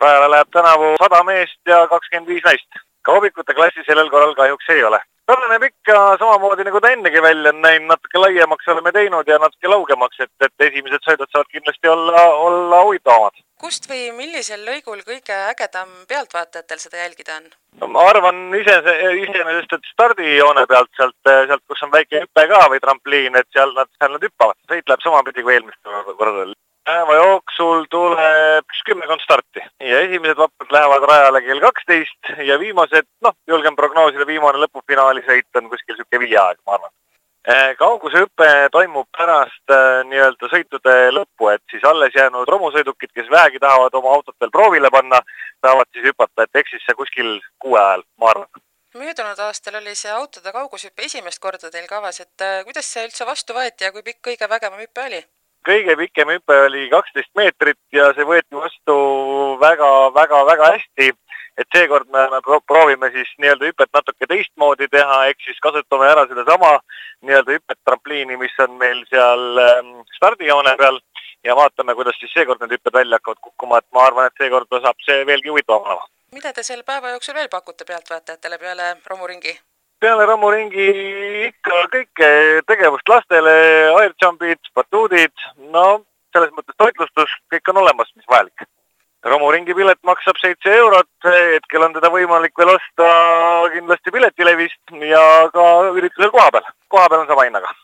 Rajale läheb tänavu 100 meest ja 25 naist. Kaubikute klassi sellel korral kahjuks ei ole. Näeb ikka samamoodi nagu ta ennegi välja on näinud, natuke laiemaks oleme teinud ja natuke laugemaks, et esimesed sõidud saavad kindlasti olla huvitavamad. Kust või millisel lõigul kõige ägedam pealtvaatajatel seda jälgida on? No, ma arvan iseenesest, et stardijoone pealt sealt, kus on väike hüpe ka või trampliin, et seal nad hüppavad. Sõit läheb samapidi kui eelmist korral. Päeva jooksul tuleb 10 starti ja esimesed vapad lähevad rajale kell 12 ja viimased, julgen prognoosida, viimane lõpufinaali sõit on kuskil siuke 5 aeg, ma arvan. Kaugusehüpe toimub pärast nii-öelda sõitude lõppu, et siis alles jäänud romusõidukid, kes vähegi tahavad oma autot veel proovile panna, saavad siis hüpata, et eks siis see kuskil 6 ajal, ma arvan. Möödunud aastal oli see autode kaugushüppe esimest korda teil kavas, et kuidas see üldse vastu võeti ja kui pikk kõige vägevam hüppe oli? Kõige pikem hüpe oli 12 meetrit ja see võeti vastu väga hästi, et seekord me proovime siis nii-öelda hüpet natuke teistmoodi teha, ehk siis kasutame ära seda sama nii-öelda hüpet trampliini, mis on meil seal stardijoone peal ja vaatame, kuidas siis seekord need hüpped välja hakkavad kukkuma, et ma arvan, et seekord saab see veelgi huvitavam olema. Mida te selle päeva jooksul veel pakute pealtvaatajatele peale romuringi? Peale romuringi ikka kõike tegevust lastele, airjumpid, batuudid, selles mõttes toitlustus, kõik on olemas, mis vajalik. Romuringi pilet maksab 7 €, hetkel on teda võimalik veel osta kindlasti piletilevist ja ka üritusel kohapeal. Kohapeal on sama hinnaga.